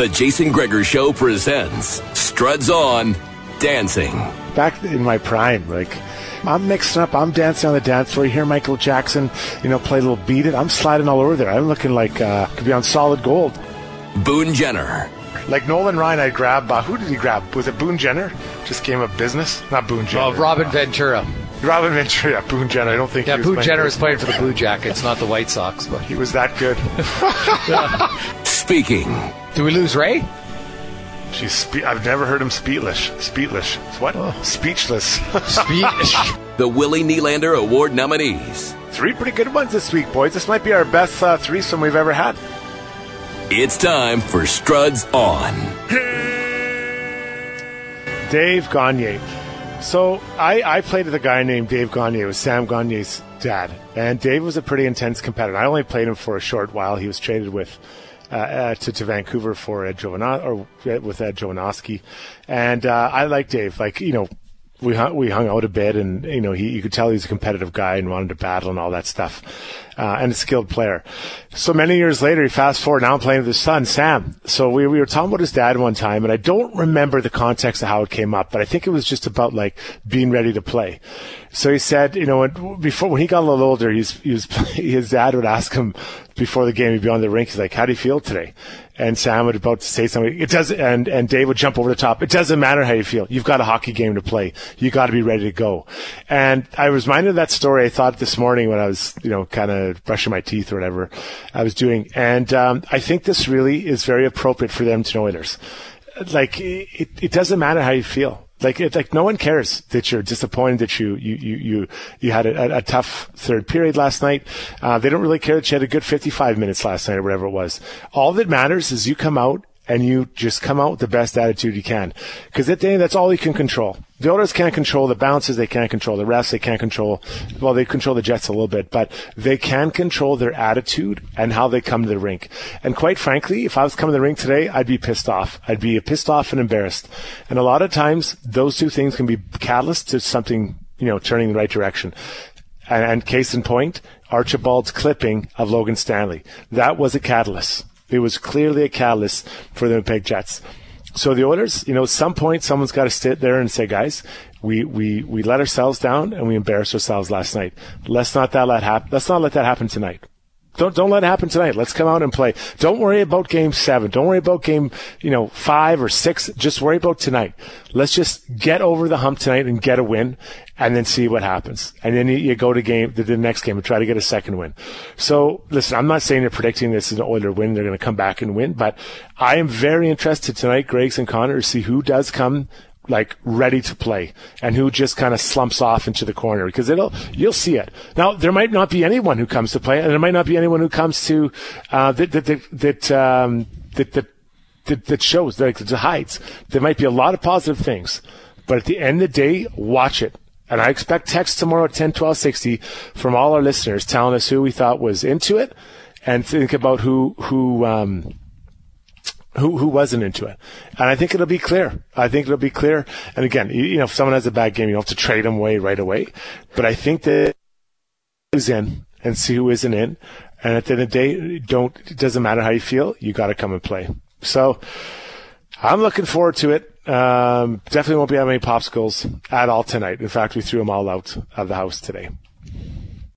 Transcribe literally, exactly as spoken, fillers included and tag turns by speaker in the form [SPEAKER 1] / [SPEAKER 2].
[SPEAKER 1] The Jason Gregor Show presents Struds On Dancing.
[SPEAKER 2] Back in my prime, like, I'm mixing up, I'm dancing on the dance floor. You hear Michael Jackson, you know, play a little Beat It. I'm sliding all over there. I'm looking like, uh, could be on solid gold.
[SPEAKER 1] Boone Jenner.
[SPEAKER 2] Like Nolan Ryan, I'd grab, uh, who did he grab? Was it Boone Jenner? Just came up business? Not Boone Jenner.
[SPEAKER 3] Oh, Robin Ventura.
[SPEAKER 2] Robin Ventura, yeah, Boone Jenner. I don't think
[SPEAKER 3] yeah,
[SPEAKER 2] he was
[SPEAKER 3] Boone
[SPEAKER 2] playing
[SPEAKER 3] Jenner
[SPEAKER 2] good.
[SPEAKER 3] is playing for the Blue Jackets, not the White Sox. But
[SPEAKER 2] he was that good.
[SPEAKER 1] Speaking.
[SPEAKER 3] Do we lose Ray?
[SPEAKER 2] She's spe- I've never heard him speechless. Speechless. What? Oh. Speechless.
[SPEAKER 3] Speechless.
[SPEAKER 1] The Willie Nylander Award nominees.
[SPEAKER 2] Three pretty good ones this week, boys. This might be our best uh, threesome we've ever had.
[SPEAKER 1] It's time for Struds On.
[SPEAKER 2] Dave Gagne. So I, I played with a guy named Dave Gagne. It was Sam Gagne's dad. And Dave was a pretty intense competitor. I only played him for a short while. He was traded with uh, uh, to, to Vancouver for Ed Jovanovski, or with Ed Jovanovski. And uh, I like Dave. Like, you know, we hung, we hung out a bit, and, you know, he, you could tell he's a competitive guy and wanted to battle and all that stuff, uh, and a skilled player. So many years later, he fast forward, now I'm playing with his son, Sam. So we, we were talking about his dad one time, and I don't remember the context of how it came up, but I think it was just about, like, being ready to play. So he said, you know, when, before, when he got a little older, he's, he was, his dad would ask him before the game, he'd be on the rink, he's like, how do you feel today? And Sam would about to say something. It doesn't, and, and Dave would jump over the top. It doesn't matter how you feel. You've got a hockey game to play. You got to be ready to go. And I was reminded of that story. I thought this morning when I was, you know, kind of brushing my teeth or whatever I was doing. And, um, I think this really is very appropriate for them to know Oilers. Like, it, it doesn't matter how you feel. Like, it, like no one cares that you're disappointed that you you you you, you had a, a tough third period last night. Uh, they don't really care that you had a good fifty-five minutes last night or whatever it was. All that matters is you come out and you just come out with the best attitude you can. Because at the end, that's all you can control. The Oilers can't control the bounces. They can't control the refs. They can't control, well, they control the Jets a little bit, but they can control their attitude and how they come to the rink. And quite frankly, if I was coming to the rink today, I'd be pissed off. I'd be pissed off and embarrassed. And a lot of times, those two things can be catalysts to something, you know, turning in the right direction. And, and case in point, Archibald's clipping of Logan Stanley. That was a catalyst. It was clearly a catalyst for the Winnipeg Jets. So the Oilers, you know, at some point, someone's got to sit there and say, guys, we, we, we let ourselves down and we embarrassed ourselves last night. Let's not that let happen. Let's not let that happen tonight. Don't, don't let it happen tonight. Let's come out and play. Don't worry about game seven. Don't worry about game, you know, five or six. Just worry about tonight. Let's just get over the hump tonight and get a win and then see what happens. And then you, you go to game, the, the next game and try to get a second win. So listen, I'm not saying they're predicting this is an Oiler win. They're going to come back and win, but I am very interested tonight, Greggs and Connor, to see who does come like ready to play and who just kind of slumps off into the corner, because it'll, you'll see it. Now, there might not be anyone who comes to play, and there might not be anyone who comes to, uh, that, that, that, that, um, that, that, that, that shows, that, that hides. There might be a lot of positive things, but at the end of the day, watch it. And I expect texts tomorrow at ten twelve sixty from all our listeners telling us who we thought was into it, and think about who, who, um, Who who wasn't into it. And I think it'll be clear. I think it'll be clear. And again, you, you know, if someone has a bad game, you don't have to trade them away right away. But I think that who's in and see who isn't in. And at the end of the day, don't, it doesn't matter how you feel, you got to come and play. So I'm looking forward to it. Um, definitely won't be having any popsicles at all tonight. In fact, we threw them all out of the house today.